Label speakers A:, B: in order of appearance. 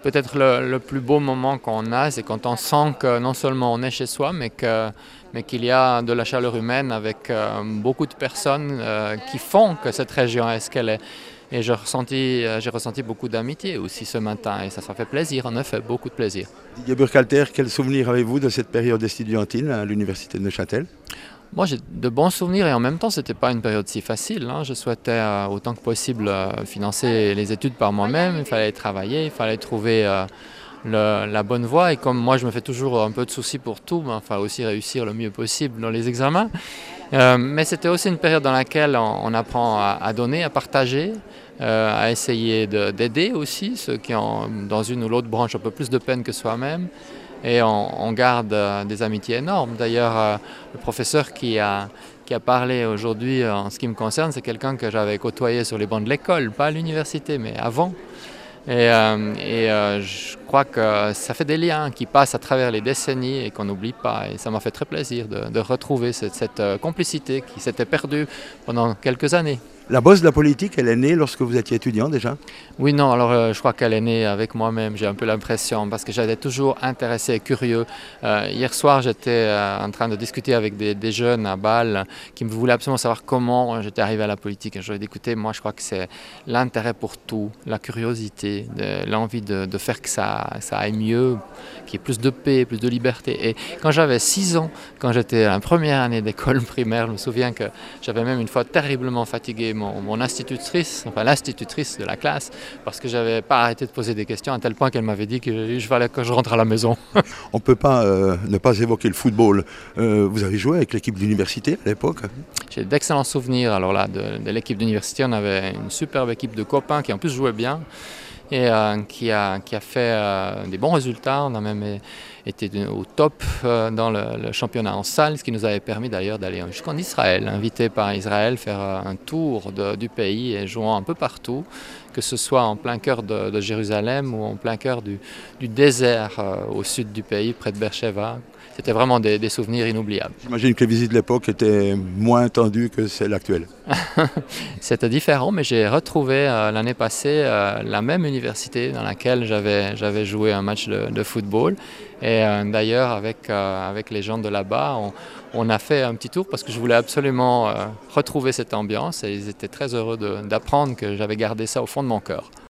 A: peut-être le plus beau moment qu'on a, c'est quand on sent que non seulement on est chez soi, mais qu'il y a de la chaleur humaine avec beaucoup de personnes qui font que cette région est ce qu'elle est. Et j'ai ressenti beaucoup d'amitié aussi ce matin et ça fait plaisir, en effet, beaucoup de plaisir.
B: Didier Burkhalter, quel souvenir avez-vous de cette période estudiantine à l'université de Neuchâtel?
A: Moi, j'ai de bons souvenirs et en même temps, c'était pas une période si facile, hein. Je souhaitais autant que possible financer les études par moi-même. Il fallait travailler, il fallait trouver la bonne voie. Et comme moi, je me fais toujours un peu de soucis pour tout, il fallait aussi réussir le mieux possible dans les examens. Mais c'était aussi une période dans laquelle on apprend à donner, à partager, à essayer d'aider aussi ceux qui ont dans une ou l'autre branche un peu plus de peine que soi-même. Et on garde des amitiés énormes. D'ailleurs, le professeur qui a parlé aujourd'hui en ce qui me concerne, c'est quelqu'un que j'avais côtoyé sur les bancs de l'école, pas à l'université, mais avant. Je crois que ça fait des liens qui passent à travers les décennies et qu'on n'oublie pas. Et ça m'a fait très plaisir de retrouver cette complicité qui s'était perdue pendant quelques années.
B: La bosse de la politique, elle est née lorsque vous étiez étudiant déjà?
A: Oui, non, alors je crois qu'elle est née avec moi-même, j'ai un peu l'impression, parce que j'étais toujours intéressé et curieux. Hier soir, j'étais en train de discuter avec des jeunes à Bâle qui me voulaient absolument savoir comment j'étais arrivé à la politique. Et je leur ai dit, écoutez, moi je crois que c'est l'intérêt pour tout, la curiosité, l'envie de faire que ça aille mieux, qu'il y ait plus de paix, plus de liberté. Et quand j'avais 6 ans, quand j'étais en première année d'école primaire, je me souviens que j'avais même une fois terriblement fatigué mon institutrice, enfin l'institutrice de la classe, parce que j'avais pas arrêté de poser des questions à tel point qu'elle m'avait dit que je fallait que je rentre à la maison.
B: On ne peut pas ne pas évoquer le football. Vous avez joué avec l'équipe d'université à l'époque?
A: J'ai d'excellents souvenirs. Alors là, de l'équipe d'université, on avait une superbe équipe de copains qui en plus jouaient bien et qui a fait des bons résultats. On a même été au top dans le championnat en salle, ce qui nous avait permis d'ailleurs d'aller jusqu'en Israël, invité par Israël, faire un tour du pays et jouant un peu partout, que ce soit en plein cœur de Jérusalem ou en plein cœur du désert au sud du pays, près de Beersheba. C'était vraiment des souvenirs inoubliables.
B: J'imagine que les visites de l'époque étaient moins tendues que celles actuelles.
A: C'était différent, mais j'ai retrouvé l'année passée la même université dans laquelle j'avais joué un match de football. Et d'ailleurs, avec les gens de là-bas, on a fait un petit tour parce que je voulais absolument retrouver cette ambiance et ils étaient très heureux d'apprendre que j'avais gardé ça au fond de mon cœur.